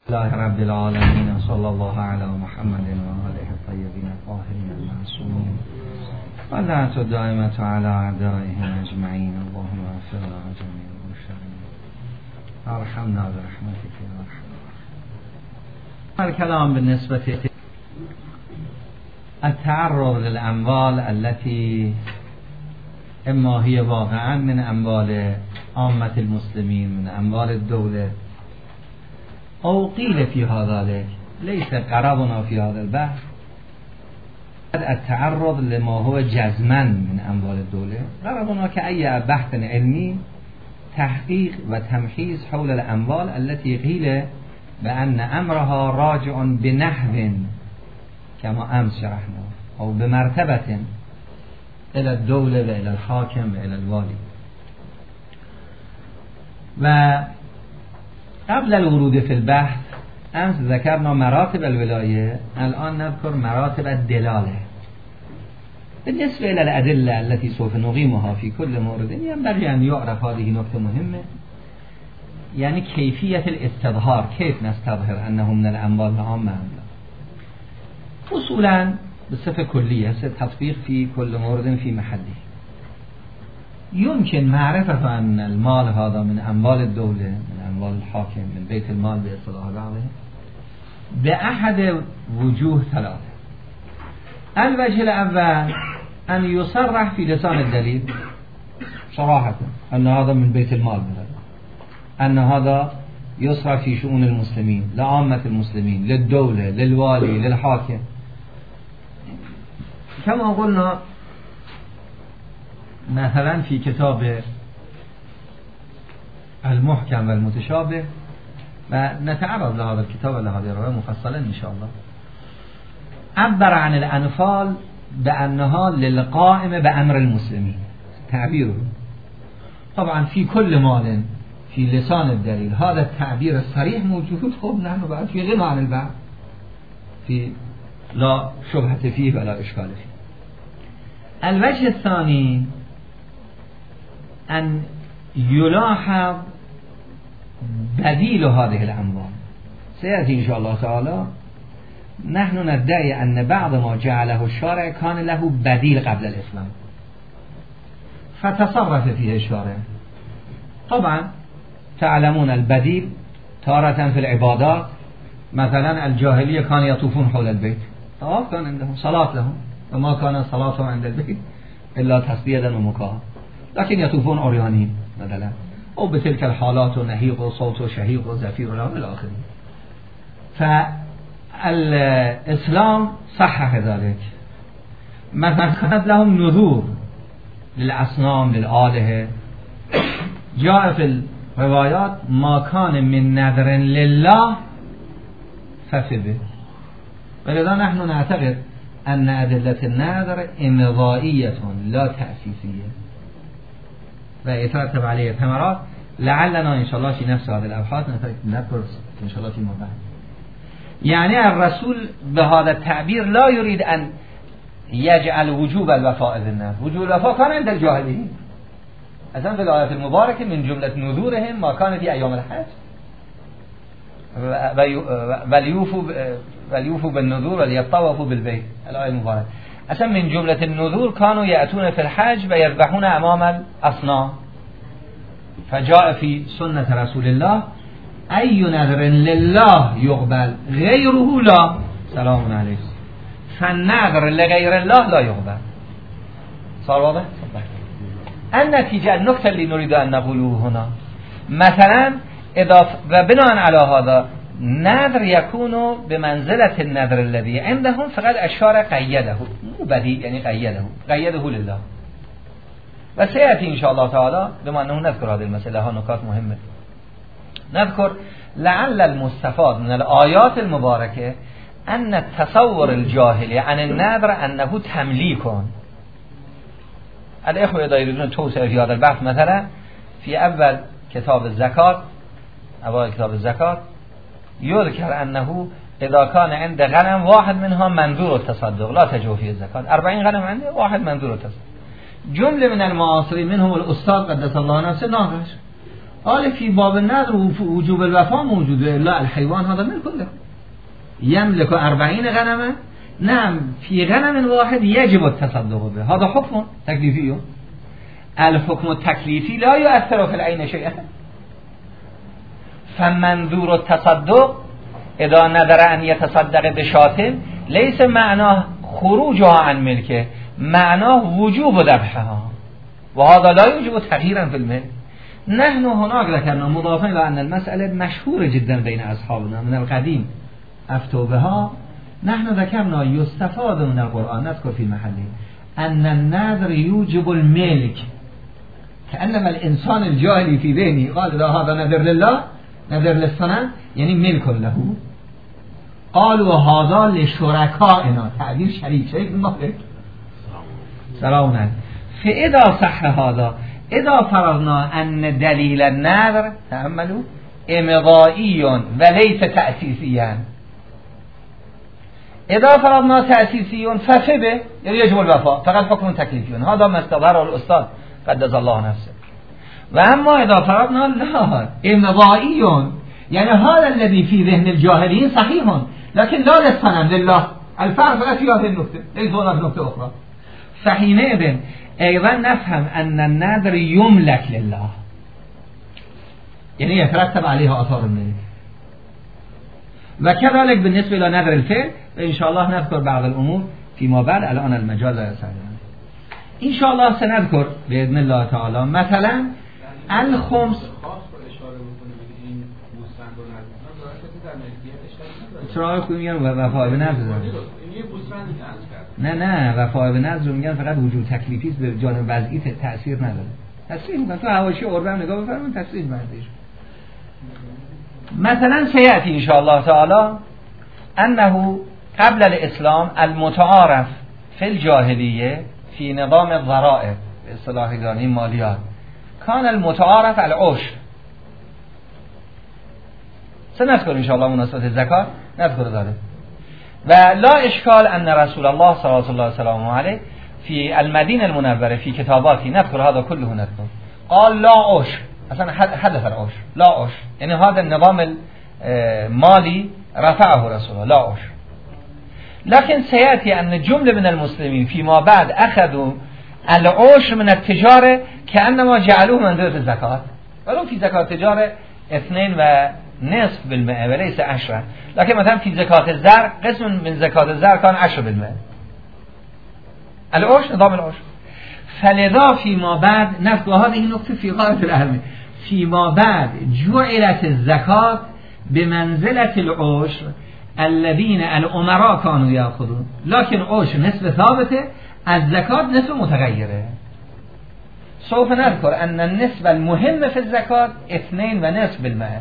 الله رب العالمين صلى الله على محمد وآله الطيبين الطاهرين المعصومين واللعنة الدائمة على أعدائهم أجمعين. اللهم اغفر لنا جميع المشركين وارحمنا برحمتك يا أرحم الراحمين. الكلام بالنسبة التعرض للأموال التي إما هي واقعا من أموال عامة المسلمين من أموال الدولة أو قيل فيها ذلك ليس قرارنا في هذا البحث التعرض لما هو جزما من أموال الدولة. قرارنا كأي بحث علمي تحقيق وتمحيص حول الأموال التي قيل بأن أمرها راجع بنحو كما أمس شرحنا أو بمرتبة إلى الدولة وإلى الحاكم وإلى الوالي. وقبل الورود في البحث أمس ذكرنا مراتب الولاية، الآن نذكر مراتب الدلالة. بالنسبة إلى الأدلة التي سوف نقيمها في كل مورد ينبغي أن يعرف هذه نقطة مهمة، يعني كيفية الاستظهار، كيف نستظهر أنه من الأموال العامة. أصولا بصفة كلية ستطبيق في كل مورد في محله. يمكن معرفة أن المال هذا من أموال الدولة من أموال الحاكم من بيت المال باصطلاح بعضه بأحد وجوه ثلاثة. الوجه الأول أن يصرح في لسان الدليل صراحة أن هذا من بيت المال مثلا، أن هذا يصرف في شؤون المسلمين لعامة المسلمين للدولة للوالي للحاكم. كما قلنا مثلا في كتاب المحكم والمتشابه ونتعرض لهذا الكتاب ولهذه الرواية مفصلا إن شاء الله، عبر عن الأنفال بأنها للقائم بأمر المسلمين تعبيره. طبعا في كل مال في لسان الدليل هذا التعبير الصريح موجود. خب نحن بعد في غنى عن البعض في لا شبهة فيه ولا إشكال فيه. الوجه الثاني أن يلاحظ بديل هذه الأموال. سيأتي إن شاء الله تعالى. نحن ندعي أن بعض ما جعله الشارع كان له بديل قبل الإسلام فتصرف فيه الشارع. طبعا تعلمون البديل تارة في العبادات، مثلا الجاهلية كانوا يطوفون حول البيت، طواف كان عندهم، صلاة لهم، وما كان صلاتهم عند البيت إلا تسبيحا ومكاء، لكن يطوفون عريانين مثلا، أو بتلك الحالات ونهيق وصوت وشهيق وزفير والى آخره. فالإسلام صحح ذلك. مثلا كانت لهم نذور للأصنام للآلهة. جاء في الروايات ما كان من نذر لله ففي به. ولذا نحن نعتقد أن أدلة النذر إمضائية لا تأسيسية ويترتب عليه ثمرات. لعلنا إن شاء الله في نفس هذه الأبحاث نذكر إن شاء الله فيما بعد. يعني الرسول بهذا التعبير لا يريد أن يجعل وجوب الوفاء بالنذر. وجوب الوفاء كان عند الجاهليين أصلا في الآيات المباركة من جملة نذورهم ما كان في أيام الحج وليوفوا بالنذور وليطوفوا بالبيت. الآية المباركة أصلا من جملة النذور كانوا يأتون في الحج ويذبحون أمام الأصنام. فجاء في سنة رسول الله أي نذر لله يقبل غيره لا. سلام عليكم. فالنذر لغير الله لا يقبل. صار واضح؟ النتيجة النقطة اللي نريد أن نقوله هنا مثلا وبناء على هذا نذر يكون بمنزلة النذر الذي عندهم فقد الشارع قيده، مو بديل يعني قيده لله. وسيأتي إن شاء الله تعالى بما أنه نذكر هذه المسألة ها نقاط مهمة. نذكر لعل المستفاد من الآيات المباركة أن التصور الجاهلي عن النذر أنه تمليك. الإخوة إذا يريدون توسع في هذا البحث مثلا في أول كتاب الزكاة أول كتاب الزكاة يذكر أنه إذا كان عند غنم واحد منها منذور التصدق لا تجوز فيه الزكاة. 40 غنم عنده واحد منذور التصدق. جملة من المعاصرين منهم الأستاذ قدس الله نفسه ناقش قال في باب النذر وجوب الوفاء موجوده. لا الحيوان هذا ملك له يملك 40 غنما. نعم في غنم واحد يجب التصدق به. هذا حكم تكليفي. الحكم التكليفي لا يؤثر في العين شيئا. فمنظور التصدق اذا نذر ان يتصدق بشاة ليس معناه خروجها عن ملكه، معناه وجوب ذبحها، وهذا لا يوجب تغييرا في الملك. نحن هناك ذكرنا مضافا الى ان المسألة مشهورة جدا بين اصحابنا من القديم افتوا بها. نحن ذكرنا يستفاد من القرآن، نذكر في محله ان النذر يوجب الملك، كأنما الانسان الجاهلي في ذهنه قال هذا نذر لله، نذر للصنم يعني ملك له. قالوا هذا لشركائنا، تعبير شريك المالك. سلام عليكم. فإذا صح هذا، إذا فرضنا أن دليل النذر تأملوا إمضائي وليس تأسيسيا، إذا فرضنا تأسيسي ففبه يجب الوفاء، فقط حكم تكليفي. هذا ما استظهره الأستاذ قدس الله نفسه. وأما إذا فرضنا لا إمضائي، يعني هذا الذي في ذهن الجاهلين صحيح، لكن لا للصنم لله. الفرق فقط في هذه النقطة، ليس هناك نقطة أخرى. فحينئذ أيضا نفهم أن النذر يملك لله، يعني يترتب عليها آثار الملك. وكذلك بالنسبة إلى نذر الفعل، إن شاء الله نذكر بعض الأمور فيما بعد. الآن المجال لا يسعنا. إن شاء الله سنذكر بإذن الله تعالى مثلا الخمس. چرا خوب میگن وفای به نذر؟ نه وفای به نذر میگن فقط وجود تکلیفی است، به جانب وضعی تأثیر نداره. تصریح میکنن تو حواشی عربه هم نگاه بفرمایید تصریح بردش. مثلا سیأتی ان شاء الله تعالی انه قبل الاسلام المتعارف فی الجاهلیه فی نظام الضرائب به اصطلاح ایرانی مالیات کان المتعارف العشر. سنذكر إن شاء الله مناسبة الزكاة نذكر ذلك. ولا إشكال أن رسول الله صلى الله عليه وسلم عليه في المدينة المنورة في كتاباته نذكر هذا كله نذكر قال لا عشر، أصلا حدث العشر لا عشر، يعني هذا النظام المالي رفعه رسول الله لا عشر. لكن سيأتي أن جملة من المسلمين فيما بعد أخذوا العشر من التجارة كأنما جعلوه منزلة الزكاة، ولو في زكاة التجارة 2.5% وليس 10. لكن مثلا في زكاة الزرع قسم من زكاة الزرع كان 10%. العشر نظام العشر. فلذا فيما بعد نذكر هذه النقطة في غاية الأهمية. فيما بعد جعلت الزكاة بمنزلة العشر الذين الأمراء كانوا يأخذون، لكن عشر نسبة ثابتة، الزكاة نسبة متغيرة. سوف نذكر أن النسبة المهمة في الزكاة 2.5%.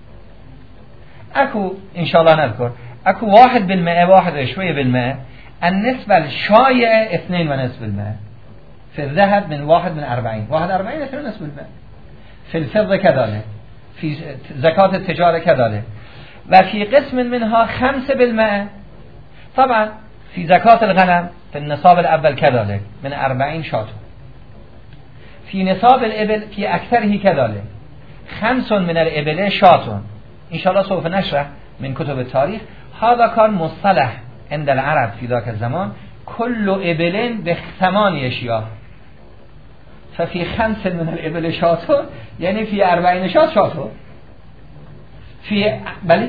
أكو إن شاء الله نذكر أكو 1% 1.2%. النسبة الشائعة 2.5%. في الذهب من 1/40 1/40 2.5%. في الفضة كذلك، في زكاة التجارة كذلك، وفي قسم منها 5%. طبعا في زكاة الغنم في النصاب الأول كذلك من 40 شاة. في نصاب الإبل في أكثره كذلك 5 من الإبل شاة. إن شاء الله سوف نشرح من كتب التاريخ. هذا كان مصطلح عند العرب في ذاك الزمان، كل إبل ب8 شياه، ففي 5 من الإبل شاة يعني في 40 شاة. في بلي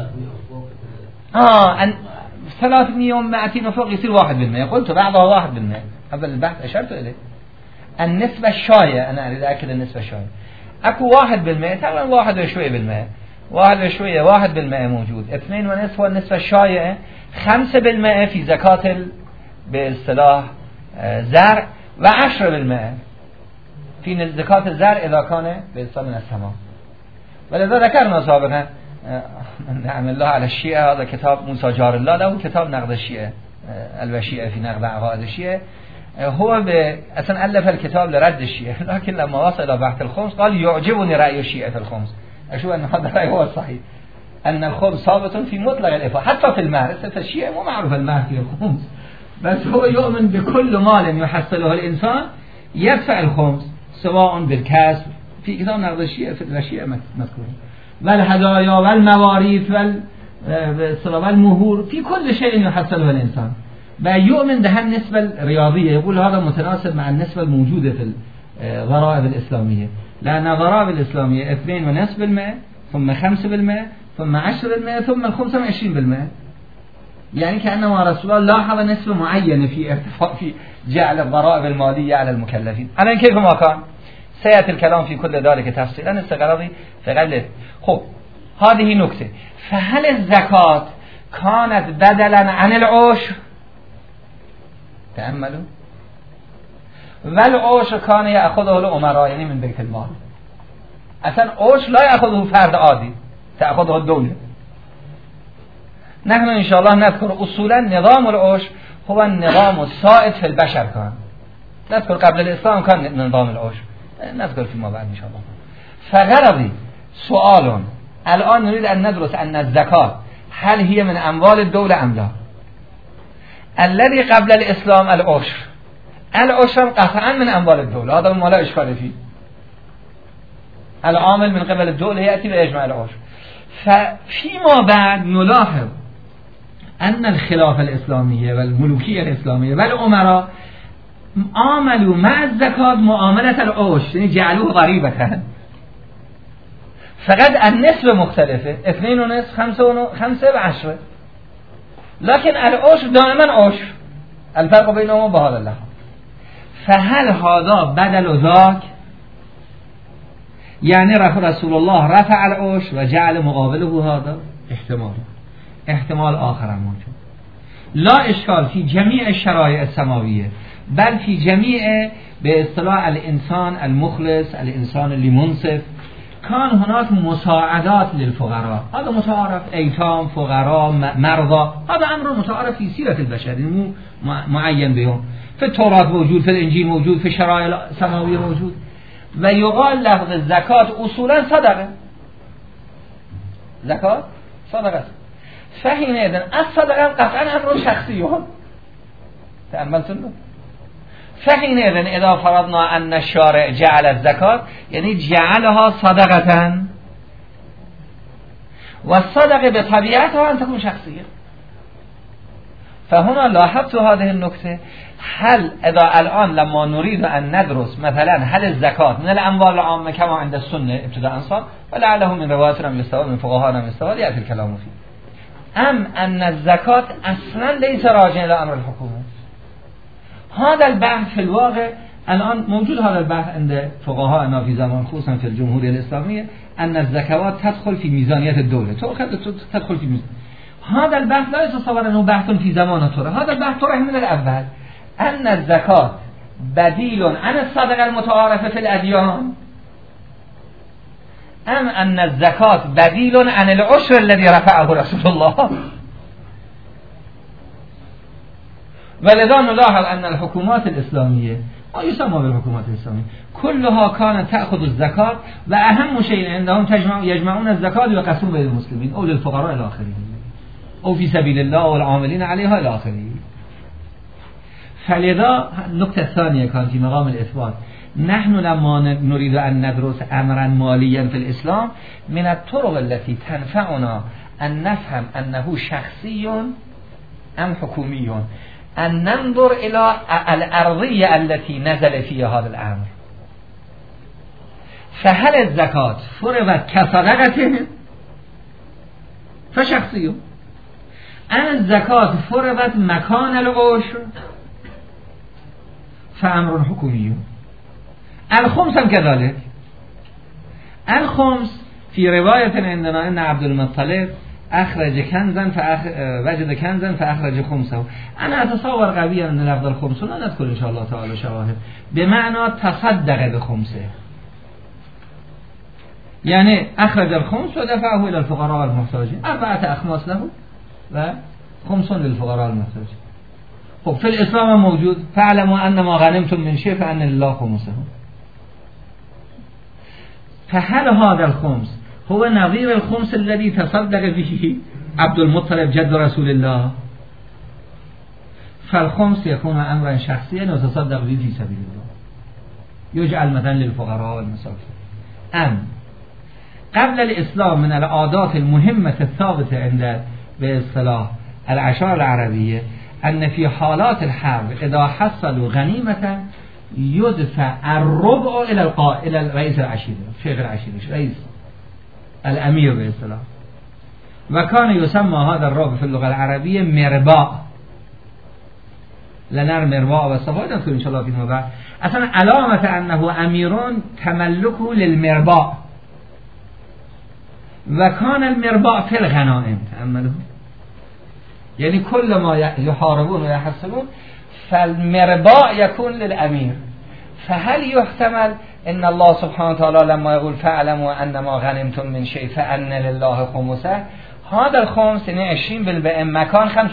300 و200 وفوق يصير 1%. قلت بعضها 1%. قبل البحث أشرت إليه. النسبة الشاية، أنا أريد أكد النسبة الشاية. أكو 1% تقريبا 1.2%. 1% موجود. 2.5 هو النسبة الشاية. 5% في زكاة باصطلاح زرع، و 10% في زكاة الزرع إذا كان باصطلاح من السماء. ولذا ذكرنا سابقا نعم الله على الشيعة، هذا كتاب موسى جار الله له كتاب نقد الشيعة الوشيعة في نقد عقائد الشيعة. هو أصلا ألف الكتاب لرد الشيعة، لكن لما وصل إلى بحث الخمس قال يعجبني رأي الشيعة في الخمس. أشوف أن هذا الرأي هو الصحيح، أن الخمس ثابت في مطلق الإفاء حتى في المال. في الشيعة مو معروف المال في الخمس، بس هو يؤمن بكل مال يحصله الإنسان يدفع الخمس، سواء بالكسب في كتاب نقد الشيعة في الشيعة مذكور والهدايا والمواريث والمهور في كل شيء يحصله الإنسان ويؤمن بها النسبة الرياضية، يقول هذا متناسب مع النسبة الموجودة في الضرائب الإسلامية، لأن الضرائب الإسلامية 2.5% ثم 5% ثم 10% ثم 25%. يعني كأنما رسول الله لاحظ نسبة معينة في ارتفاع في جعل الضرائب المالية على المكلفين. الآن كيف ما كان سيأتي الكلام في كل ذلك تفصيلا استغراضي فقلت. خب هذه نكتة. فهل الزكاة كانت بدلا عن العشر؟ تأملوا. والعشر كان يأخذه الأمراء يعني من بيت المال. اصلا عشر لا يأخذه فرد عادي، تأخذه الدولة. نحن إن شاء الله نذكر أصولا نظام العشر هو النظام السائد في البشر، كان نذكر قبل الإسلام كان نظام العشر، نذكر فيما بعد إن شاء الله. فغرضي سؤال الآن نريد أن ندرس أن الزكاة هل هي من أموال الدولة أم لا؟ الذي قبل الإسلام العشر قطعا من أموال الدولة، هذا ما لا إشكال فيه. العامل من قبل الدولة يأتي ويجمع العشر. ففيما بعد نلاحظ أن الخلافة الإسلامية والملوكية الإسلامية والأمراء عاملوا مع الزكاة معاملة العشر، يعني جعلوه غريبة، فقد النسبة مختلفة 2.5 5 و10، لكن العشر دائما عشر، الفرق بينهما بهذا اللحظة. فهل هذا بدل ذاك؟ يعني رسول الله رفع العشر وجعل مقابله هذا؟ احتمال آخر موجود. لا إشكال في جميع الشرائع السماوية، بل في جميع باصطلاح الإنسان المخلص، الإنسان اللي منصف، كان هناك مساعدات للفقراء. هذا متعارف، أيتام، فقراء، مرضى، هذا أمر متعارف في سيرة البشر، مو معين بهم. في التوراة موجود، في الإنجيل موجود، في الشرائع السماوية موجود. ويقال لفظ الزكاة أصولا صدقة، زكاة صدقة. فحينئذ الصدقة قطعا أمر شخصي، تأملتم؟ فحينئذ إذا فرضنا أن الشارع جعل الزكاة يعني جعلها صدقة، والصدقة بطبيعتها أن تكون شخصية. فهنا لاحظت هذه النكتة. هل إذا الآن لما نريد أن ندرس مثلا هل الزكاة من الأموال العامة كما عند السنة ابتداء صار، ولعله من رواياتنا مستوى من فقهاءنا مستوى يأتي الكلام فيه، أم أن الزكاة أصلا ليس راجعا إلى أمر الحكومة؟ هذا البحث في الواقع الآن موجود، هذا البحث عند فقهاءنا في زمان خصوصا في الجمهورية الإسلامية، أن الزكوات تدخل في ميزانية الدولة، تدخل في ميزانية. هذا البحث لا يتصور أنه بحث في زمان طرح، هذا البحث طرح من الأول، أن الزكاة بديل عن الصدقة المتعارفة في الأديان، أم أن الزكاة بديل عن العشر الذي رفعه رسول الله. ولذا نلاحظ أن الحكومات الإسلامية، ما يسمى بالحكومات الإسلامية، كلها كانت تأخذ الزكاة، وأهم شيء عندهم يجمعون الزكاة ويقسمون بين المسلمين أو للفقراء إلى آخره، أو في سبيل الله والعاملين عليها إلى آخره. فلذا النقطة الثانية كان في مقام الإثبات. نحن لما نريد أن ندرس أمرا ماليا في الإسلام، من الطرق التي تنفعنا أن نفهم أنه شخصي أم حكومي، أن ننظر إلى الأرضية التي نزل فيها هذا الأمر. فهل الزكاة فرضت كصدقة فشخصي، أم الزكاة فرضت مكان العشر فأمر حكومي؟ الخمس كذلك. الخمس في رواية عندنا أن عبد المطلب أخرج كنزا وجد كنزا فأخرج خمسه. أنا أتصور قويا أن لفظ الخمس لا نذكر إن شاء الله تعالى شواهد بمعنى تصدق بخمسه، يعني أخرج الخمس ودفعه إلى الفقراء المحتاجين، 4 أخماس له و5 للفقراء المحتاجين. خب في الإسلام موجود، فاعلموا أن ما غنمتم من شيء فأن لله خمسه. فهل هذا الخمس هو نظير الخمس الذي تصدق به عبد المطلب جد رسول الله؟ فالخمس يكون أمرا شخصيا وتصدق به في سبيل الله، يجعل مثلا للفقراء والمساكين. قبل الإسلام من العادات المهمة الثابتة عند باصطلاح العشائر العربية أن في حالات الحرب إذا حصلوا غنيمة يدفع الربع إلى الرئيس العشيرة، شيخ العشيرة، رئيس الأمير باصطلاح. وكان يسمى هذا الربع في اللغة العربية مرباء. لنر مرباء واستفاده نذكر إن شاء الله فيما بعد. أصلا علامة أنه أميرون تملكه للمرباء، وكان المرباء في الغنائم تأملوا، يعني كل ما يحاربون ويحصلون فالمرباء يكون للأمير. فهل يحتمل ان الله سبحانه وتعالى لما يقول فاعلموا انما غنمتم من شيء فان لله خمسه، هذا الخمس يعني 20% مكان 25%،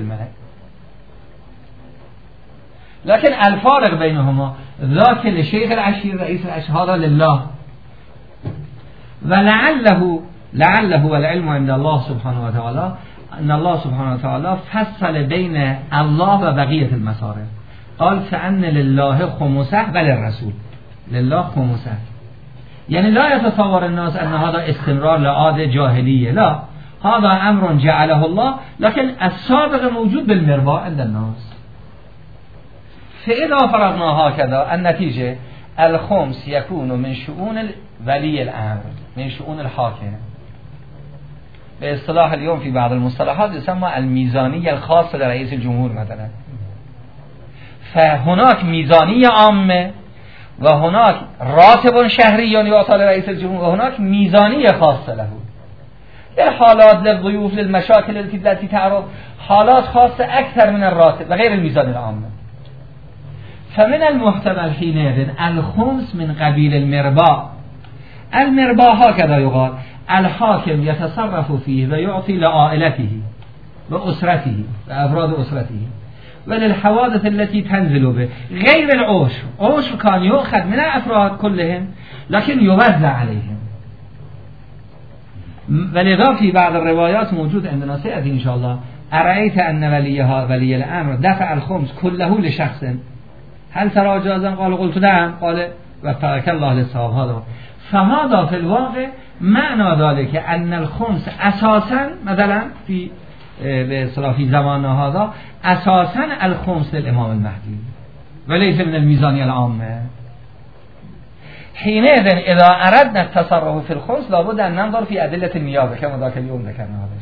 لكن الفارق بينهما ذاك لشيخ العشير رئيس العشير هذا لله. ولعله والعلم عند الله سبحانه وتعالى ان الله سبحانه وتعالى فصل بين الله وبقية المصارف، قال فأن لله خمسه وللرسول، لله خمسه. يعني لا يتصور الناس أن هذا استمرار لعادة جاهلية، لا، هذا أمر جعله الله، لكن السابق موجود بالمرباء عند الناس. فإذا فرضنا هكذا النتيجة الخمس يكون من شؤون ولي الأمر، من شؤون الحاكم. باصطلاح اليوم في بعض المصطلحات يسمى الميزانية الخاصة لرئيس الجمهور مثلا. فهناك ميزانية عامة وهناك راتب شهري يعطى لرئيس الجمهور وهناك ميزانية خاصة له للحالات، للضيوف، للمشاكل التي تعرض، حالات خاصة أكثر من الراتب وغير الميزانية العامة. فمن المحتمل حينئذ الخمس من قبيل المرباء. المرباء هكذا يقال الحاكم يتصرف فيه ويعطي لعائلته وأسرته وأفراد أسرته وللحوادث التي تنزل به، غير العشر. عشر كان يؤخذ من الأفراد كلهم لكن يوزع عليهم. ولذا في بعض الروايات موجود عندنا سيأتي إن شاء الله أرأيت أن ولي الأمر دفع الخمس كله لشخص هل ترى جازا؟ قال قلت نعم، قال وترك الله للصواب. هذا فهذا في الواقع معنى ذلك أن الخمس أساسا مثلا في زماننا هذا أساسا الخمس للإمام المهدي وليس من الميزانية العامة. حينئذ إذا أردنا التصرف في الخمس لابد أن ننظر في أدلة النيابة كما ذاك اليوم ذكرنا هذا.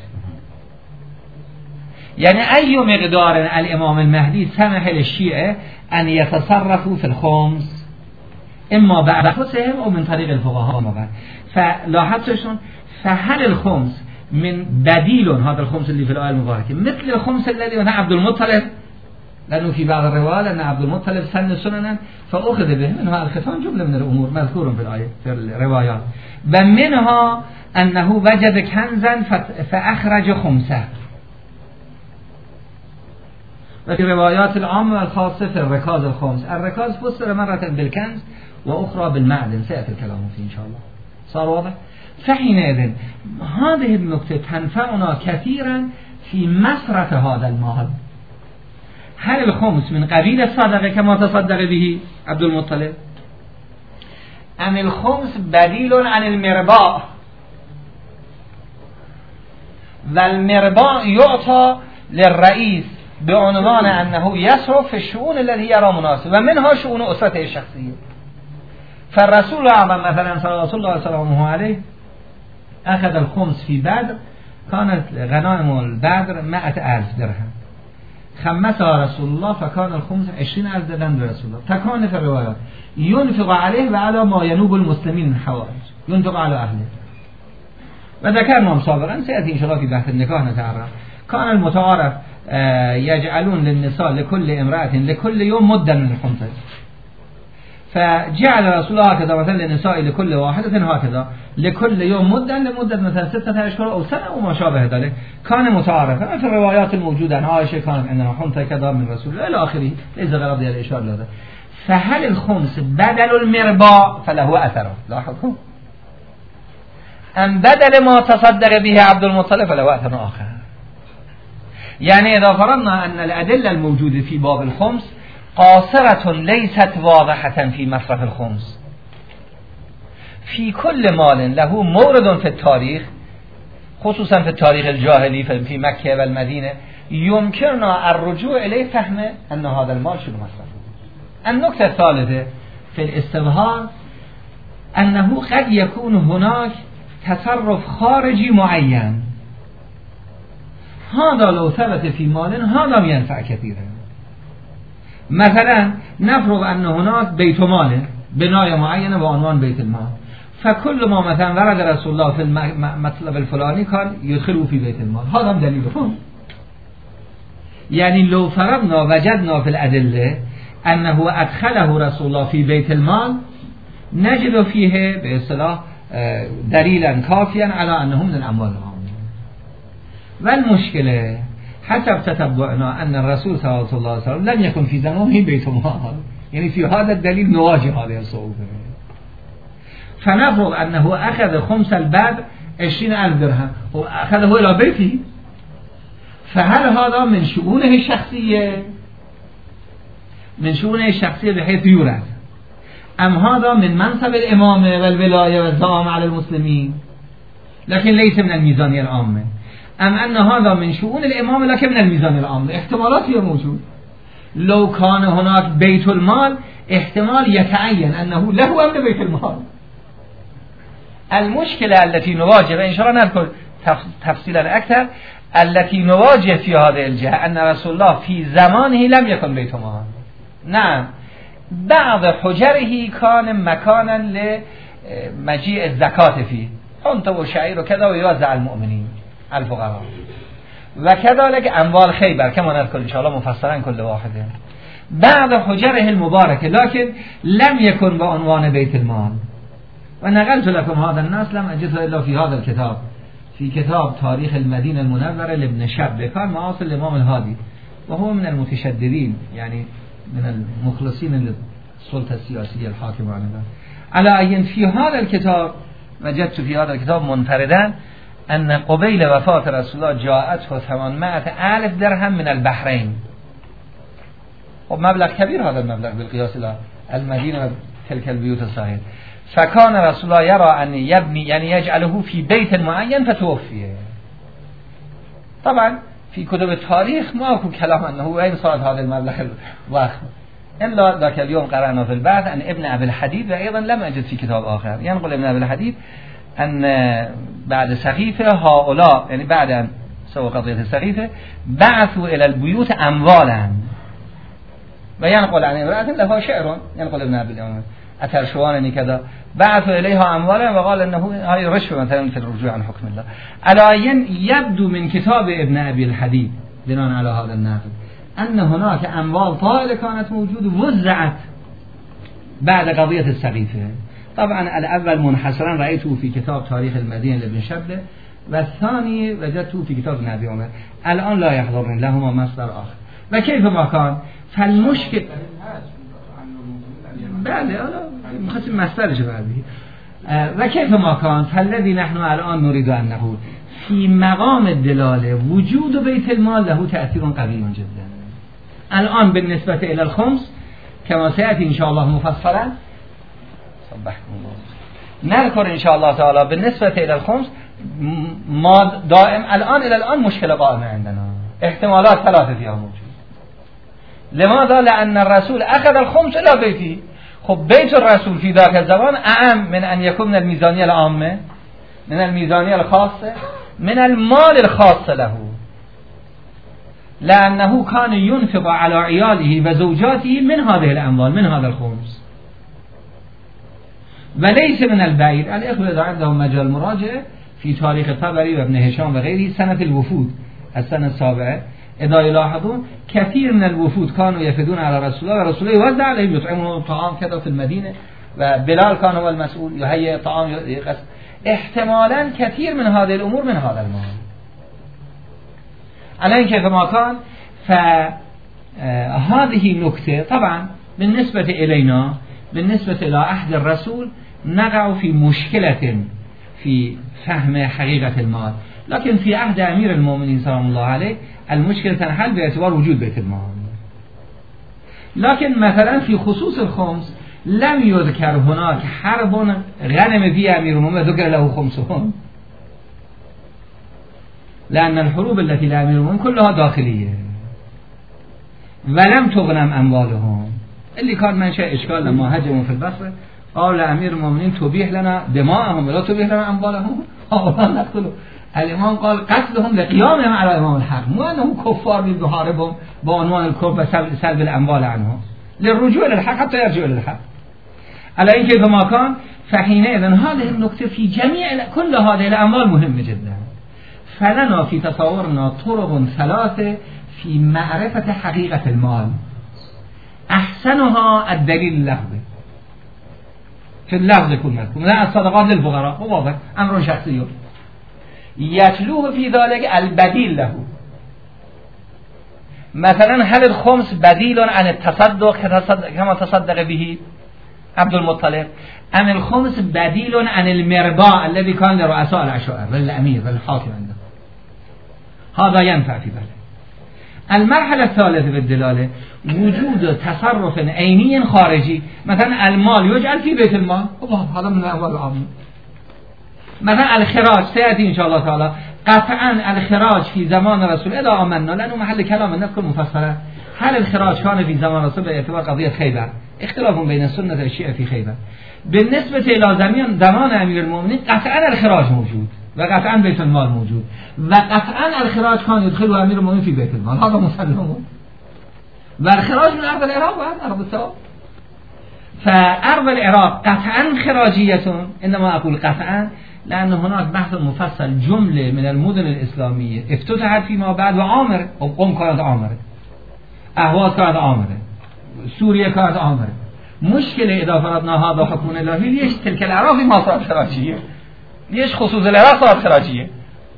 يعني أي مقدار الإمام المهدي سمح للشيعة أن يتصرفوا في الخمس إما بعد خمسهم أو من طريق الفقهاء. فلاحظتشون فهل الخمس من بديل هذا الخمس اللي في الآية المباركة مثل الخمس الذي من عبد المطلب، لأنه في بعض الروايات أن عبد المطلب سن سننا فأخذ به، منها الختان جملة من الأمور مذكور في الآية في الروايات، ومنها أنه وجد كنزا فأخرج خمسه. وفي الروايات العامة الخاصة في الركاز الخمس، الركاز فسر مرة بالكنز وأخرى بالمعدن، سيأتي الكلام فيه إن شاء الله. صار واضح؟ فحينئذ هذه النقطة تنفعنا كثيرا في مصرف هذا المال. هل الخمس من قبيل الصدقة كما تصدق به عبد المطلب أم الخمس بديل عن المرباء؟ والمرباء يعطى للرئيس بعنوان أنه يصرف في الشؤون التي يرى مناسب ومنها شؤون أسرته الشخصية. فالرسول أعظم مثلا صلى الله عليه وسلم عليه أخذ الخمس في بدر، كانت غنائم البدر 100,000 درهم، خمسها رسول الله فكان الخمس 20,000 درهم لرسول الله. فكان في الروايات ينفق عليه وعلى ما ينوب المسلمين من حوائج، ينفق على أهله. وذكرنا سابقا سيأتي إن شاء الله في بحث النكاح نتعرف. كان المتعارف يجعلون للنساء لكل امرأة لكل يوم مدة من الخمسة، فجعل رسول الله هكذا مثلا للنساء لكل واحدة هكذا لكل يوم مدة لمدة مثلا 6 أشهر أو سنة وما شابه ذلك. كان متعارفا في الروايات الموجودة أن عائشة كانت عندنا خمسة كذا من رسول الله إلى آخره، ليس غرض الإشارة لهذا. فهل الخمس بدل المرباء فله أثره؟ لاحظوا، أم بدل ما تصدق به عبد المطلب فله أثر آخر. يعني إذا فرضنا أن الأدلة الموجودة في باب الخمس قاصرة ليست واضحة في مصرف الخمس، في كل مال له مورد في التاريخ خصوصا في التاريخ الجاهلي في مكة والمدينة يمكننا الرجوع إليه فهم أن هذا المال شنو مصرفه. النقطة الثالثة في الاستظهار أنه قد يكون هناك تصرف خارجي معين، هذا لو ثبت في مال هذا ينفع كثيرا. مثلا نفرض أن هناك بيت مال بناية معينة بعنوان بيت المال، فكل ما مثلا ورد رسول الله في المطلب الفلاني كان يدخله في بيت المال، هذا هم دليل فهم. يعني لو فرضنا وجدنا في الأدلة أنه أدخله رسول الله في بيت المال نجد فيه بإصطلاح دليلا كافيا على أنه من الأموال العامة. والمشكلة حسب تتبعنا أن الرسول صلى الله عليه وسلم لم يكن في زمانه بيت مال، يعني في هذا الدليل نواجه هذه الصعوبة. فنفرض أنه أخذ خمس الباب 20,000 درهم وأخذه إلى بيته، فهل هذا من شؤونه الشخصية بحيث يورث، أم هذا من منصب الإمامة والولاية والزعامة على المسلمين لكن ليس من الميزانية العامة، أم أن هذا من شؤون الإمامة لكن من الميزانية العامة؟ احتمالات هي موجود. لو كان هناك بيت المال احتمال يتعين أنه له أمن بيت المال. المشكلة التي نواجه إن شاء الله نذكر تفصيلا أكثر التي نواجه في هذه الجهة أن رسول الله في زمانه لم يكن بيت مال. نعم بعض حجره كان مكانا لمجيء الزكاة فيه، حنطة وشعير وكذا ويوزع المؤمنين الفقراء، وكذلك أموال خيبر كما نذكر إن شاء الله مفصلا كل واحدة. بعض حجره المباركة لكن لم يكن بعنوان بيت المال. ونقلت لكم هذا الناس لم أجده إلا في هذا الكتاب، في كتاب تاريخ المدينة المنورة لابن شبه، كان معاصر الإمام الهادي وهو من المتشددين يعني من المخلصين للسلطة السياسية الحاكمة على أي. في هذا الكتاب وجدت في هذا الكتاب منفردا أن قبيل وفاة رسول الله جاءته 800,000 درهم من البحرين، ومبلغ كبير هذا المبلغ بالقياس إلى المدينة تلك البيوت الصغيرة. فكان رسول الله يرى أن يبني يعني يجعله في بيت معين فتوفيه. طبعا في كتب التاريخ ما أكون كلام أنه وين صار هذا المبلغ الضخم، إلا ذاك اليوم قرأنا في البحث أن ابن أبي الحديد، وأيضا لم أجد في كتاب آخر ينقل ابن أبي الحديد أن بعد سقيفة هؤلاء يعني بعد أن سوى قضية السقيفة بعثوا إلى البيوت أموالا، وينقل عن امرأة لها شعر ينقل ابن أبي الحديد أترشوانني كذا بعثوا إليها أموالا وقال أنه هاي رشوة مثلا في الرجوع عن حكم الله. على يبدو من كتاب ابن أبي الحديد بناء على هذا النقل أن هناك أموال طائلة كانت موجودة وزعت بعد قضية السقيفة. طبعا الأول منحصرا رأيته في كتاب تاريخ المدينة لابن شبه، والثاني وجدته في كتاب ابن أبي عمر. الآن لا يحضرني لهما مصدر آخر. وكيف ما كان فالمشكل بعد مخصم مصدرش بعدي وكيف ما كان فالذي نحن الآن نريد أن نقول في مقام الدلالة وجود بيت المال له تأثير قوي جدا. الآن بالنسبة إلى الخمس كما سيأتي إن شاء الله مفصلا صبحكم الله نذكر إن شاء الله تعالى بالنسبة إلى الخمس ما دائم الآن إلى الآن مشكلة قائمة عندنا، احتمالات ثلاثة فيها موجود. لماذا؟ لأن الرسول أخذ الخمس إلى بيته. خب بيت الرسول في ذاك الزمان أعم من أن يكون من الميزانية العامة، من الميزانية الخاصة، من المال الخاص له، لأنه كان ينفق على عياله وزوجاته من هذه الأموال من هذا الخمس، وليس من البعيد. الإخوة إذا عندهم مجال مراجعة في تاريخ الطبري وابن هشام وغيره سنة الوفود السنة السابعة إذا يلاحظون كثير من الوفود كانوا يفدون على رسول الله ورسول الله يوزع عليهم يطعمون طعام كذا في المدينة، وبلال كان هو المسؤول يهيئ طعام يقص. احتمالا كثير من هذه الأمور من هذا المال. على كيف ما كان فهذه نكتة. طبعا بالنسبة إلينا بالنسبة إلى عهد الرسول نقع في مشكلة في فهم حقيقة المال، لكن في عهد أمير المؤمنين صلى الله عليه المشكلة تنحل باعتبار وجود بيت المال. لكن مثلا في خصوص الخمس لم یذکر هناک حرب غنم فی امیر المؤمنین ذکر له خمسهم لأن الحروب التي لأمير المؤمنين كلها داخلية ولم تغنم أموالهم اللي كان منشأ إشكال لما هجموا في البصرة قال أمير المؤمنين تبيح لنا دماءهم ولا تبيح لنا أموالهم أولا نقتلوا الإمام قال قتلهم لقيامهم على إمام الحق مو أنهم كفار بحاربهم بعنوان الكفر وسلب الأموال عنهم للرجوع للحق حتى يرجعوا للحق على إن كيف ما كان فحينئذ هذه النقطة في جميع كل هذه الأموال مهمة جدا فلنا في تصورنا طرق ثلاثة في معرفة حقيقة المال أحسنها الدليل اللفظي في اللفظ يكون مذكور لا الصدقات للفقراء واضح أمر شخصي يتلوه في ذلك البديل له مثلا هل الخمس بديل عن التصدق كما تصدق به عبد المطلب أم الخمس بديل عن المرباع الذي كان لرؤساء العشائر للأمير للحاكم عنده هذا ينفع في ذلك. المرحلة الثالثة بالدلالة وجود تصرف عيني خارجي مثلا المال يجعل في بيت المال هذا من الأموال العامة مثلا الخراج سيأتي إن شاء الله تعالى قطعا الخراج في زمان رسول إذا آمنا لأنه محل كلام نذكر مفصلا هل الخراج كان في زمان رسول باعتبار قضية خيبر اختلاف بين السنة والشيعة في خيبر بالنسبة إلى زمان أمير المؤمنين قطعا الخراج موجود وقطعا بيت المال موجود وقطعا الخراج كان يدخل أمير المؤمنين في بيت المال هذا مسلم والخراج من أرض العراق وعن أرض السواء فأرض العراق قطعا خراجية إنما أقول قطعا لأن هناك بحث مفصل جملة من المدن الإسلامية افتتحت فيما بعد وعامر قم كانت عامرة أهواز كانت عامرة سوريا كانت عامرة مشكلة إذا فرضنا هذا حكم الهي ليش تلك الأراضي ما صارت خراجية ليش خصوص العراق صارت خراجية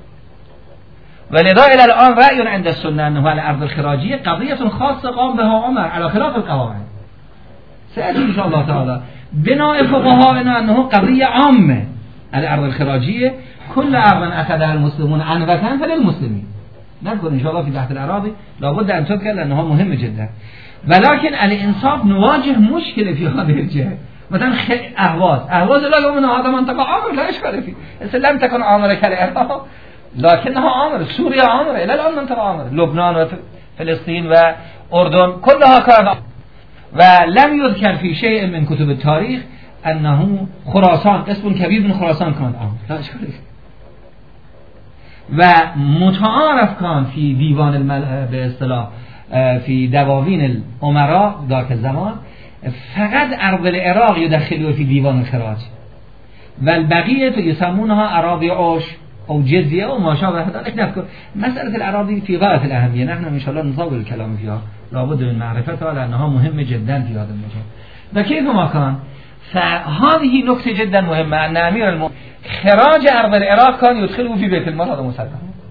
ولذا إلى الآن رأي عند السنة أنه الأرض الخراجية قضية خاصة قام بها عمر على خلاف القواعد سيأتي إن شاء الله تعالى بناء فقهاءنا أنه قضية عامة الأرض الخراجية كل أرض أخذها المسلمون عن وطن فللمسلمين نذكر إن شاء الله في بحث الأراضي لابد أن تذكر لأنها مهمة جدا ولكن الإنصاف نواجه مشكلة في هذه الجهة مثلا أهواز لا يؤمن هذا منطقة عامر لا إشكال فيه لم تكن عامرة كالعراق لكنها عامرة سوريا عامرة إلى الآن منطقة عامرة لبنان وفلسطين وأردن كلها كانت ولم يذكر في شيء من كتب التاريخ أنه خراسان قسم كبير من خراسان كانت عامر لا إشكال فيه ومتعارف كان في ديوان باصطلاح في دواوين الأمراء ذاك الزمان فقط أرض العراق يدخلوا في ديوان الخراج والبقية يسمونها أراضي عوش أو جزية أو ما شابه ذلك نذكر مسألة الأراضي في غاية الأهمية نحن إن شاء الله نطول الكلام فيها لابد من معرفتها لأنها مهمة جدا في هذا المجال وكيف ما كان فهذه نقطة جدا مهمة أن أمير المؤمنين خراج أرض العراق كان يدخله في بيت المال هذا مسلم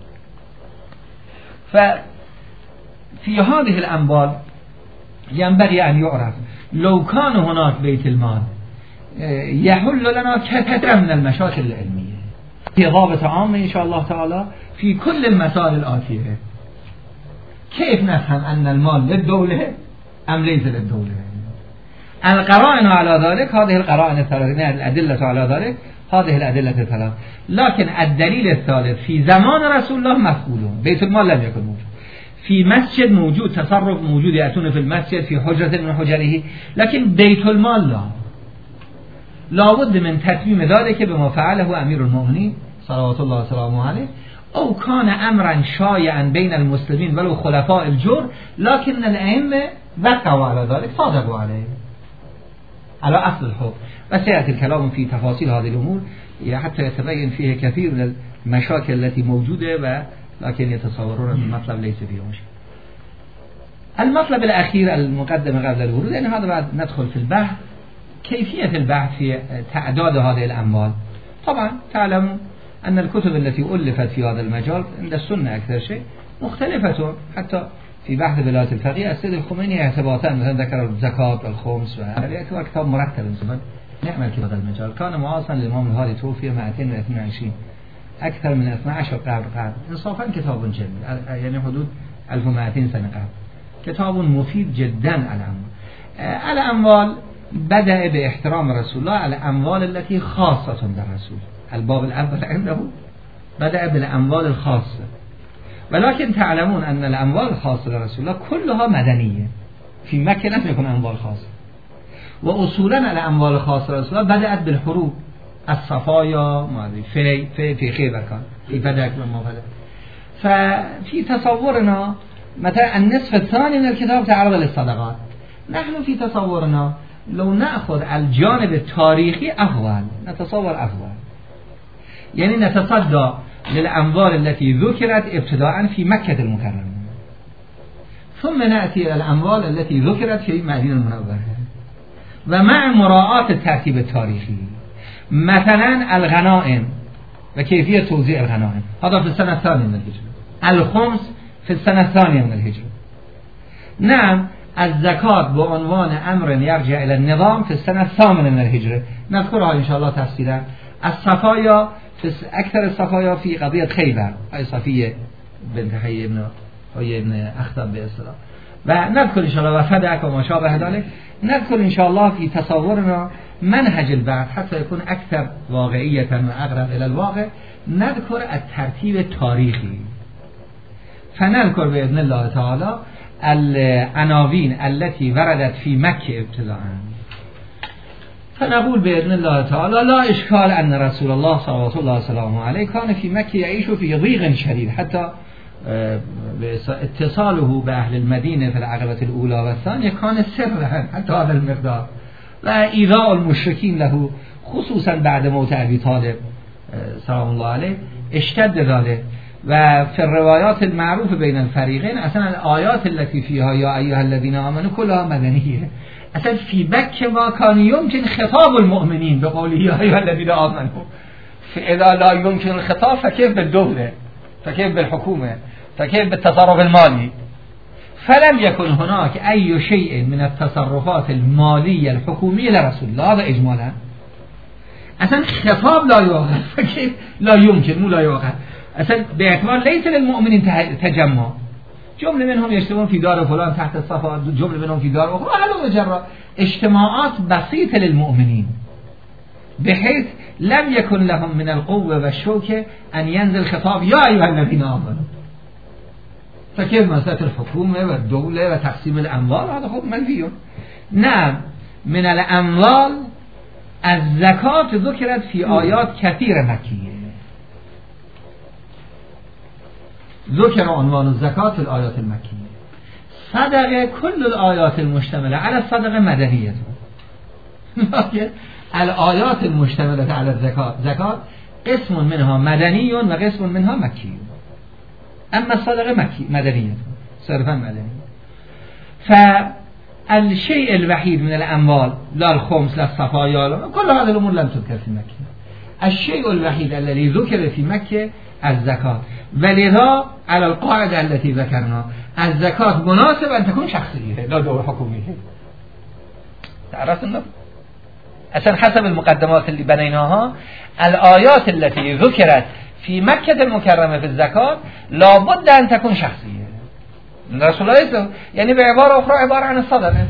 ففي هذه الأنبال ينبغي أن يعرف لو كان هناك بيت المال يحل لنا كثير من المشاكل العلمية في ضابط عام إن شاء الله تعالى في كل المسائل الآتية كيف نفهم أن المال للدولة أم ليس للدولة القرائن على ذلك هذه القرائن الثلاثة الأدلة على ذلك هذه الأدلة الثلاثة لكن الدليل الثالث في زمان رسول الله مفعول بيت المال لم يكن موجود في مسجد موجود تصرف موجود يأتون في المسجد في حجرة من حجره لكن بيت المال لا لابد من تتميم ذلك بما فعله أمير المؤمنين صلوات الله وسلامه عليه أو كان أمرا شائعا بين المسلمين ولو خلفاء الجر لكن الأئمة وقعوا على ذلك صادقوا عليه على أصل الحكم وسيأتي الكلام في تفاصيل هذه الأمور حتى يتبين فيه كثير من المشاكل التي موجودة لكن يتصورون أن المطلب ليس فيه مشكلة. المطلب الأخير المقدمة قبل الورود لأن هذا بعد ندخل في البحث كيفية البحث في تعداد هذه الأموال. طبعا تعلموا أن الكتب التي ألفت في هذا المجال عند السنة أكثر شيء مختلفة حتى في بحث ولاية الفقيه السيد الخميني اعتباطان مثلا ذكر الزكاة والخمس ويعتبر كتاب مرتب زمان نعمل في هذا المجال كان معاصرا للإمام الهادي توفي 222 أكثر من 12 قرن إنصافا كتاب جميل يعني حدود 1200 سنة قبل كتاب مفيد جدا على الأموال بدأ به احترام رسول الله الاموال التي خاصة در رسول. الباب الاول عنده بدأ بالاموال الخاصة، ولكن تعلمون ان الاموال الخاصة لرسول الله كلها مدنية. في مكة لم يكن اموال خاصة، واصولا الاموال الخاصة لرسول الله بدأت بالحروب، الصفايا في خيبر كان في بدك وما بدك. ففي تصورنا مثلا النصف الثاني من الكتاب تعرض للصدقات. نحن في تصورنا لو نأخذ الجانب التاريخي أفضل، نتصور أفضل، يعني نتصدى للأموال التي ذكرت ابتداء في مكة المكرمة، ثم نأتي إلى الأموال التي ذكرت في المدينة المنورة، ومع مراعاة الترتيب التاريخي. مثلا الغنائم وكيفية توزيع الغنائم، هذا في السنة الثانية من الهجرة. الخمس في السنة الثانية من الهجرة. نعم الزكاة بعنوان أمر يرجع إلى النظام في السنة الثامنة من الهجرة، نذكرها إن شاء الله تفصيلا. الصفايا في أكثر الصفايا في قضية خيبر، أي صفية بنت حي ابن أخطب بإصلاح، ونذكر إن شاء الله وفدك وما شابه ذلك. نذكر إن شاء الله في تصورنا منهج البحث حتى يكون أكثر واقعية وأقرب إلى الواقع. نذكر الترتيب التاريخي، فنذكر بإذن الله تعالى العناوين التي وردت في مكة ابتداءً. فنقول بإذن الله تعالى لا إشكال أن رسول الله صلى الله عليه وسلم عليه كان في مكة يعيش في ضيق شديد، حتى اتصاله بأهل المدينة في العقبة الأولى والثانية كان سرا حتى هذا المقدار، وإيذاء المشركين له خصوصا بعد موت أبي طالب سلام الله عليه اشتد ذلك. وفي الروايات المعروفة بين الفريقين أصلا الآيات التي فيها يا أيها الذين آمنوا كلها مدنية. أصلا في مكة ما كان يمكن خطاب المؤمنين بقوله يا أيها الذين آمنوا، فإذا لا يمكن الخطاب فكيف بالدولة، فكيف بالحكومة، فكيف بالتصرف المالي؟ فلم يكن هناك أي شيء من التصرفات المالية الحكومية لرسول الله، هذا إجمالا. أصلا خطاب لا يوقع، فكيف لا يمكن مو لا يوقع. أصلا باعتبار ليس للمؤمنين تجمع، جملة منهم يجتمعون في دار فلان تحت الصفا، جملة منهم في دار أخرى، على مجرد اجتماعات بسيطة للمؤمنين، بحيث لم يكن لهم من القوة والشوكة أن ينزل خطاب يا أيها الذين آمنوا. فكيف مسألة الحكومة والدولة وتقسيم الأموال هذا خب منفي. نعم من الأموال الزكاة ذكرت في آيات كثيرة مكية، ذكر عنوان الزكاة في الآيات المكية. صدقة كل الآيات المشتملة على الصدقة مدنية، لكن الآيات المشتملة على الزكاة زكاة قسم منها مدني وقسم منها مكي، أما الصدقة مكي مدنية صرفا مدنية. فالشيء الوحيد من الأموال لا الخمس لا الصفايا كل هذه الأمور لم تذكر في مكة. الشيء الوحيد الذي ذكر في مكة الزكاة، ولذا على القاعدة التي ذكرنا الزكاة مناسب أن تكون شخصية لا دولة حكومية. تعرفت النقطة؟ أصلا حسب المقدمات اللي بنيناها الآيات التي ذكرت في مكة المكرمة في الزكاة لابد أن تكون شخصية. الرسول الله يعني بعبارة أخرى عبارة عن الصدقة.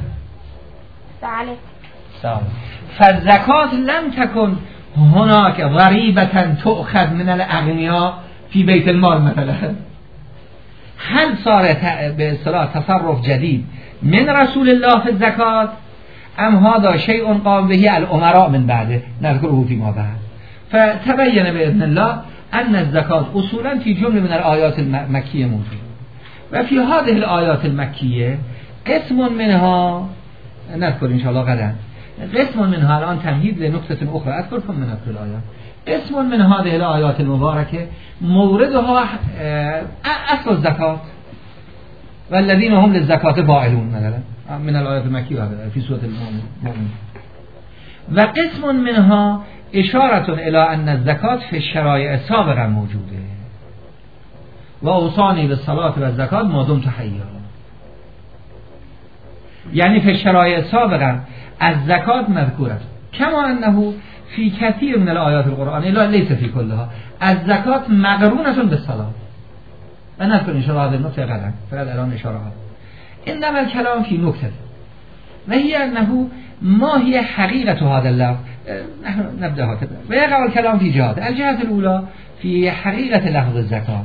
فالزكاة لم تكن هناك ضريبة تؤخذ من الأغنياء في بيت المال مثلا. هل صار باصطلاح تصرف جديد من رسول الله في الزكاة أم هذا شيء قام به الأمراء من بعده نذكره فيما بعد؟ فتبين بإذن الله أن الزكاة أصولا في جملة من الآيات المكية موجودة، وفي هذه الآيات المكية قسم منها نذكر إن شاء الله غدا، قسم منها الآن تمهيد لنقطة أخرى أذكركم من أكثر الآيات. قسم من هذه الآيات المباركة موردها أصل الزكاة والذين هم للزكاة فاعلون مثلا من الآيات المكية في سورة المؤمنين، وقسم منها إشارة إلى أن الزكاة في الشرائع السابقة موجودة، وأوصاني بالصلاة والزكاة ما دمت حيا. يعني في الشرائع السابقة الزكاة مذكورة، كما أنه في كثير من الآيات القرآنية لا ليس في كلها الزكاة مقرونة بالصلاة. ونذكر إن شاء الله هذه النقطة غدا، فقط الآن إشارة. إنما الكلام في نقطة، وهي أنه ما هي حقيقة هذا اللفظ؟ نحن نبدأ هكذا ويقع الكلام في جهات. الجهة الأولى في حقيقة لفظ الزكاة.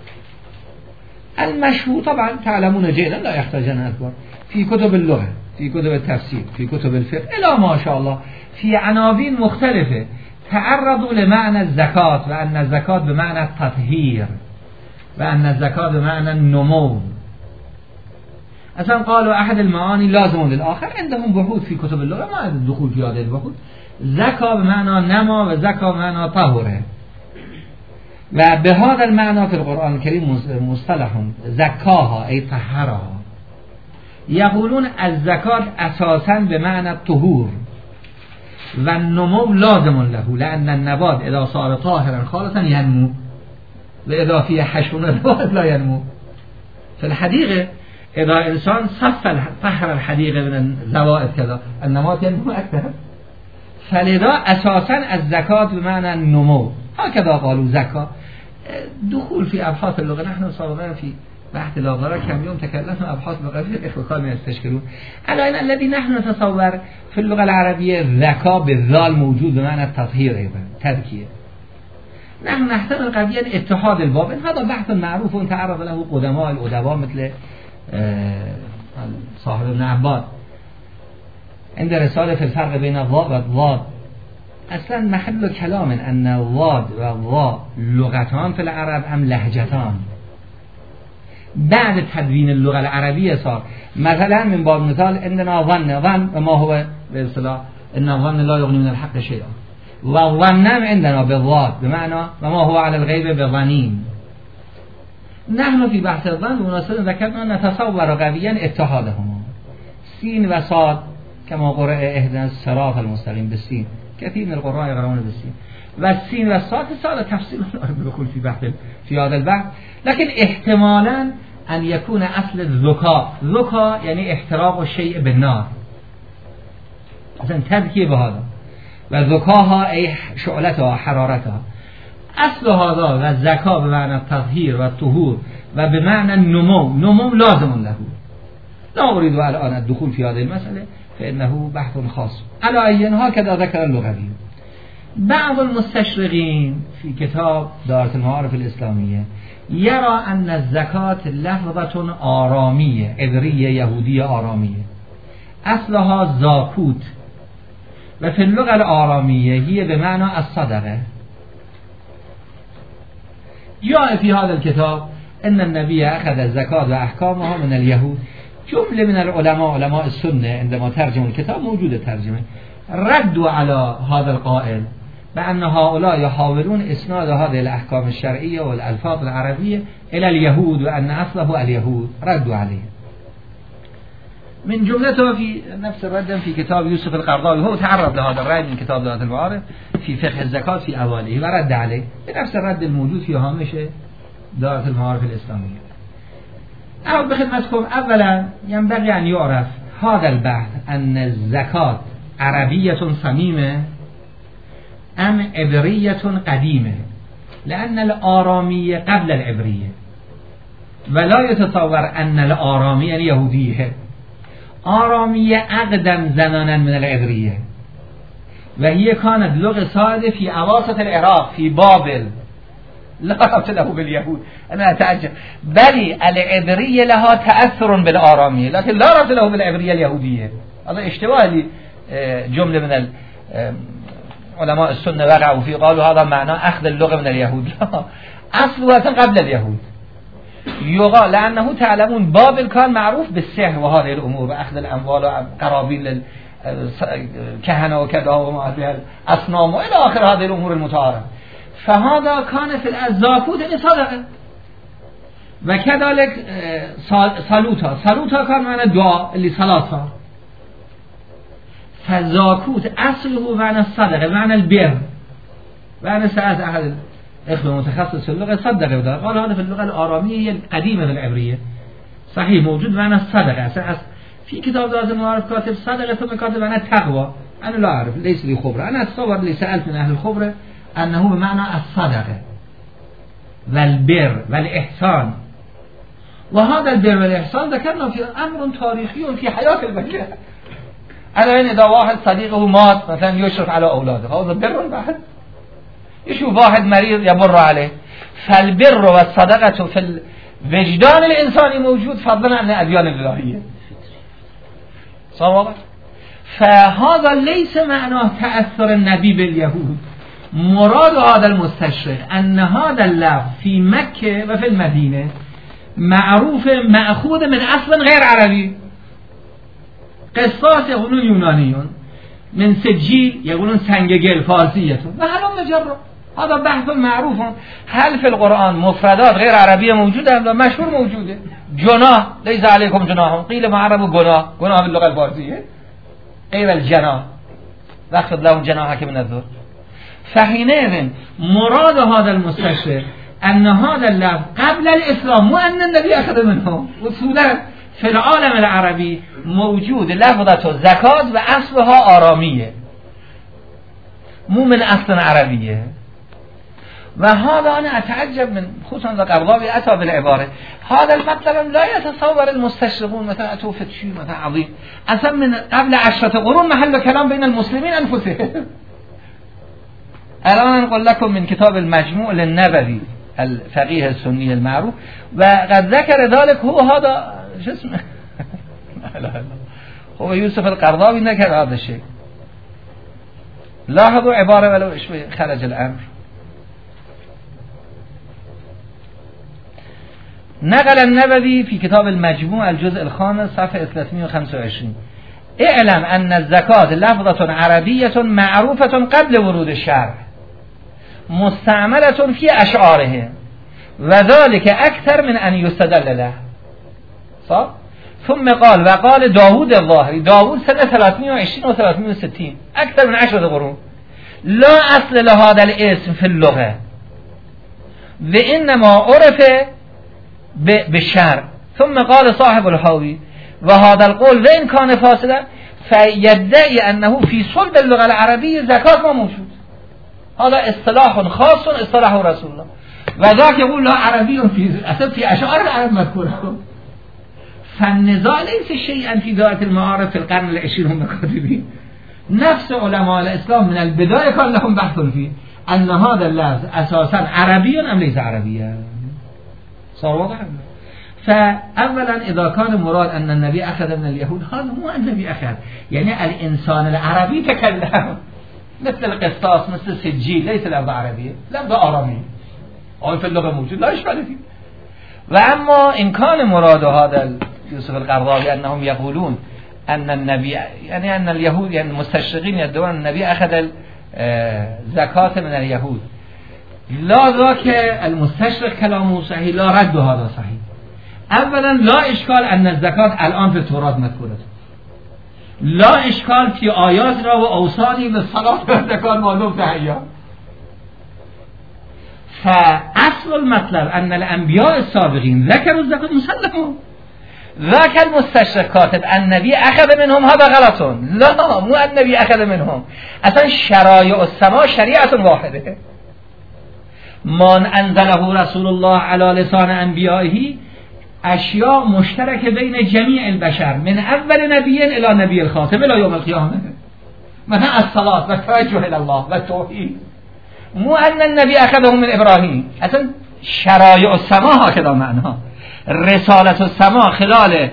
المشهور طبعا تعلمون جيدا لا يحتاج أن أذكر في كتب اللغة، في كتب التفسير، في كتب الفقه، إلى ما شاء الله في عناوين مختلفة تعرضوا لمعنى الزكاة، وأن الزكاة بمعنى التطهير، وأن الزكاة بمعنى النمو. أصلا قالوا أحد المعاني لازم للآخر. عندهم بحوث في كتب اللغة، ما عندهم دخول في هذه البحوث. زكاة بمعنى نما و زكاة بمعنى طهره، و بهذا المعنى في القرآن الكريم مصطلح زكاها أي طهرها. يقولون الزكاة أساسا بمعنى الطهور و النمو لازم له، لأن النبات إذا صار طاهرا خالصا ينمو، وإذا فيه حشون لا ينمو. في الحديقة إذا إنسان صف طهر الحديقة من الزوائد كذا النبات ينمو أكثر. فلذا أساسا الزكاة بمعنى النمو، هكذا قالوا زكاة. دخول في أبحاث اللغة، نحن سابقا في بحث لاغرا كم يوم تكلمنا أبحاث لغوية الإخوة من يستشكلون على أن الذي نحن نتصور في اللغة العربية زكاة بالذال موجود بمعنى التطهير أيضا تذكية. نحن نحتمل قضية اتحاد الباب، هذا بحث معروف وتعرض له قدماء الأدباء مثل صاحب ابن عباد عند رسالة في الفرق بين الضاد والضاد. اصلا محل كلام ان الضاد والضاء لغتان في العرب ام لهجتان. بعد تدوين اللغة العربية صار مثلا من باب مثال عندنا ظن وما هو باصطلاح ان الظن لا يغني من الحق شيئا، والظن عندنا بالضاد بمعنى وما هو على الغيب بظنين. نحن في بحث الظن مناسبة ذكرنا نتصور قويا اتحادهما. سين و صاد كما قرأ اهدنا الصراط المستقيم بالسين، كثير من القراء يقرؤون بالسين، و السين و الصاد سال تفسير ندخل في بحث في هذا البحث، لكن احتمالا ان يكون اصل الذكاء، ذكاء يعني احتراق الشيء بالنار، اصلا تذكير بهذا، و ذكاها ای شعلتها حرارتها. اصل هذا و زکا بمعنى التطهير و الطهور و بمعنى النمو، نمو لازم له. لا أريد الآن الدخول في هذه المسألة فإنه بحث خاص. على أي هكذا ذكر اللغوي. بعض المستشرقين في كتاب دارة المعارف الإسلامية يرى أن الزكاة لفظة آرامية عبرية يهودية آرامية، أصلها زاكوت، وفي اللغة الآرامية هي بمعنى الصدقة. جاء في هذا الكتاب أن النبي أخذ الزكاة وأحكامها من اليهود. جملة من العلماء علماء السنة عندما ترجموا الكتاب موجودة ترجمة ردوا على هذا القائل بأن هؤلاء يحاولون إسناد هذه الأحكام الشرعية والألفاظ العربية إلى اليهود وأن أصله اليهود، ردوا عليه. من جملته في نفس الرد في كتاب يوسف القرضاوي، هو تعرض لهذا الرأي من كتاب دارة المعارف في فقه الزكاة في أواله ورد عليه بنفس الرد الموجود في هامش دارة المعارف الإسلامية. أو بخدمتكم أولا ينبغي أن يعرف هذا البحث أن الزكاة عربية صميمة أم عبرية قديمة، لأن الآرامية قبل العبرية، ولا يتصور أن الآرامية يهودية. آرامية أقدم زمانا من العبرية، وهي كانت لغة صادة في أواسط العراق في بابل، لا ربط له باليهود. أنا أتعجب، بل العبرية لها تأثر بالآرامية لكن لا ربط له بالعبرية اليهودية. هذا اشتباه جملة من علماء السنة وقعوا فيه قالوا هذا معناه أخذ اللغة من اليهود. أصلها قبل اليهود. يقال لأنه تعلمون بابل كان معروف بالسحر وهذه الأمور وأخذ الأموال وقرابين للكهنة وكذا وما الأصنام وإلى آخر هذه الأمور المتعارف. فهذا كان في الزاكوت صدقة. وكذلك صلوتا كان معنى دعاء اللي صلاتها. فالزاكوت أصله معنى الصدقة معنى البر. وأنا سألت أحد الإخوة متخصص في اللغة صدق وده قال هذا في اللغة الآرامية هي القديمة في العبرية صحيح موجود معنى الصدقة. في كتاب دارة المعارف كاتب صدقة ثم كاتب معنى التقوى. أنا لا أعرف ليس لي خبرة، أنا أتصور اللي سألت من أهل الخبرة أنه بمعنى الصدقة والبر والإحسان. وهذا البر والإحسان ذكرنا في أمر تاريخي في حياة البشر. الان اذا واحد صديقه مات مثلا يشرف على اولاده هذا بر بعد، يشوف واحد مريض يبر عليه. فالبر والصدقه في الوجدان الانساني موجود فضلا عن الاديان الالهيه. صار فهذا ليس معناه تأثر النبي باليهود. مراد هذا المستشرق أن هذا اللفظ في مكة وفي المدينة معروف مأخوذ من أصل غير عربي. قصاص يقولون يونانيون، من سجيل يقولون سنگگل فارسية، وهلم نجرب. هذا بحث معروف. هل في القرآن مفردات غير عربية موجودة؟ لا، مشهور موجودة. جناح ليس عليكم جناح، قيل معرب جناح باللغة الفارسية غير الجناح، واخفض لهم جناحك من الذل. فحينئذ مراد هذا المستشرق أن هذا اللفظ قبل الإسلام مو أن النبي أخذ منه، اصولا في العالم العربي موجود لفظة زكاة و أصلها آرامیه، مو من أصل عربية. وهذا أنا أتعجب من خصوصا القرضاوي أتى بالعبارة هذا المطلب لا يتصور المستشرقون مثلا أتوا فتشي مثلا عظيم أصلا من قبل 10 قرون محل كلام بين المسلمين أنفسهم. الآن أقول لكم من كتاب المجموع للنبوي الفقيه السني المعروف، وقد ذكر ذلك هو هذا شو اسمه هو يوسف القرضاوي نكر هذا الشيء. لاحظوا عبارة ولو شوي خرج الأمر. نقل النبوي في كتاب المجموع الجزء الخامس صفحة 325: اعلم أن الزكاة لفظة عربية معروفة قبل ورود الشرع مستعملة في أشعاره وذلك أكثر من أن يستدل له. صح؟ ثم قال وقال داود الظاهري، داود سنة 320 و 360 أكثر من 10 قرون، لا أصل لهذا الاسم في اللغة وإنما عرف بالشرع. ثم قال صاحب الحاوي وهذا القول وإن كان فاصلا فيدعي أنه في صلب اللغة العربية زكاة ما موجود. هذا اصطلاح خاص اصطلاح رسول الله، وذاك يقول لا عربي في أشعار العرب مذكورة. فالنزاع ليس شيئا في ذات المعارف في القرن العشرين هم كاتبين. نفس علماء الإسلام من البداية كان لهم بحث فيه أن هذا اللفظ أساسا عربي أم ليس عربيا. صار واضح؟ فأولا إذا كان مراد أن النبي أخذ من اليهود، هذا مو النبي أخذ، يعني الإنسان العربي تكلم مثل القصاص مثل السجيل، ليس لفظ عربية، لفظ آرامي في اللغة موجود لا إشكال فيه. وأما إن كان مراد هذا يوسف القرضاوي أنهم يقولون أن النبي يعني أن اليهود يعني المستشرقين يدعون أن النبي أخذ الزكاة من اليهود، لا ذاك المستشرق كلامه صحيح، لا رد هذا صحيح. اولا لا اشکال ان الزکات الان في التوراة مذکوره، لا اشکال في آیات را و اوصانی به صلات و زکات معلوم تحیه. فاصل المطلب ان الانبیاء السابقین ذکروا الزکات مسلمون. ذاك المستشرق كاتب النبي أخذ منهم هذا غلط، لا مو النبي أخذ منهم، أصلا شرائع السماء شريعة واحدة من أنزله رسول الله على لسان أنبيائه اشیاء مشترک بین جمیع البشر من اول نبی الى نبی الخاتم الى یوم القیامه، مثلا الصلاة و توجه الى الله و توحید. مو ان النبی اخذهم من ابراهیم، اصلا شرایع السماء هكذا معناها. رسالة السماء خلال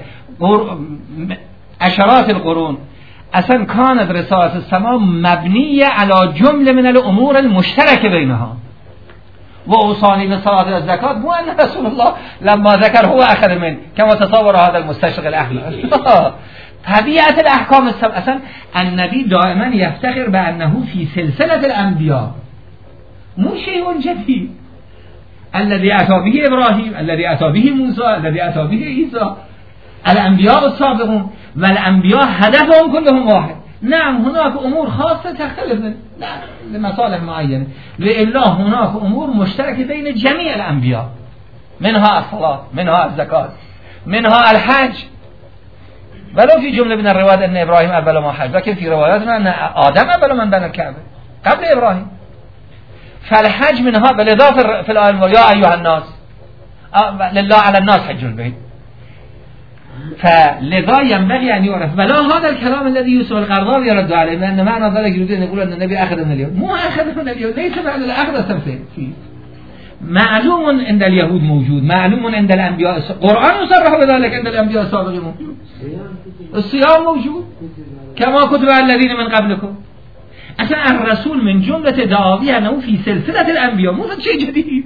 عشرات القرون اصلا كانت رسالة السماء مبنية على جملة من الامور المشتركة بينها. وأوصاني بالصلاة والزكاة مو أن رسول الله لما ذكر هو أخذ من كما تصور هذا المستشرق الأحمر. طبيعة الأحكام السبع أصلا النبي دائما يفتخر بأنه في سلسلة الأنبياء، مو شيء جديد. الذي أتى به إبراهيم، الذي أتى به موسى، الذي أتى به عيسى، الأنبياء السابقون، والأنبياء هدفهم كلهم واحد. نعم هناك أمور خاصة تختلف لمصالح معينة، لإلا هناك أمور مشتركة بين جميع الأنبياء، منها الصلاة، منها الزكاة، منها الحج. ولو في جملة من الروايات أن إبراهيم أول ما حج، لكن في رواياتنا أن آدم أول من بنى الكعبة قبل إبراهيم. فالحج منها، بالإضافة في الآية يا أيها الناس لله على الناس حج البيت. فلذا ينبغي أن يعرف ولا هذا الكلام الذي يوسف القرضاوي يرد عليه بأن معنى ذلك يريد أن يقول أن النبي أخذ من اليهود. مو أخذ من اليهود، ليس معنى الأخذ أصلا فيه معلوم عند اليهود موجود، معلوم عند الأنبياء، القرآن يصرح بذلك عند الأنبياء السابقين موجود، الصيام موجود كما كتب الذين من قبلكم. اصلا الرسول من جملة دعاوی أنه في سلسلة الأنبياء، مو شيء جديد.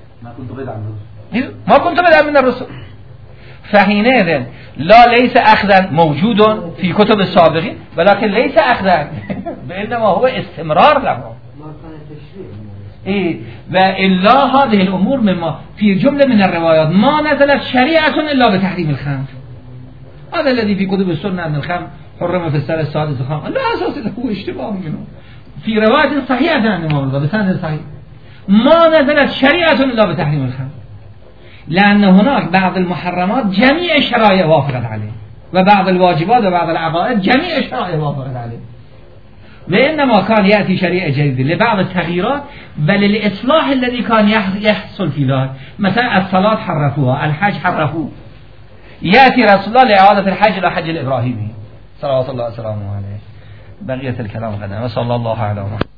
ما كنت بدعا من الرسول. فحينئذ لا ليس أخذا موجود في كتب السابقين ولكن ليس أخذا بإنما هو استمرار له. وإلا هذه الأمور مما في جملة من الروايات ما نزلت شريعة إلا بتحريم الخمر. هذا الذي في كتب السنة أن الخمر حرم في السنة السادسة الخمر لا أساس له، اشتباه منه في رواية صحيحة عن المولى بسند صحيح ما نزلت شريعة إلا بتحريم الخمر، لأن هناك بعض المحرمات جميع الشرائع وافقت عليه وبعض الواجبات وبعض العقائد جميع الشرائع وافقت عليه، وإنما كان يأتي شريعة جديدة لبعض التغييرات بل الإصلاح الذي كان يحصل في ذلك. مثلا الصلاة حرفوها، الحج حرفوه، يأتي رسول الله لإعادة الحج إلى حج الإبراهيمي صلوات الله وسلامه عليه. بقية الكلام غدا وصلى الله على محمد.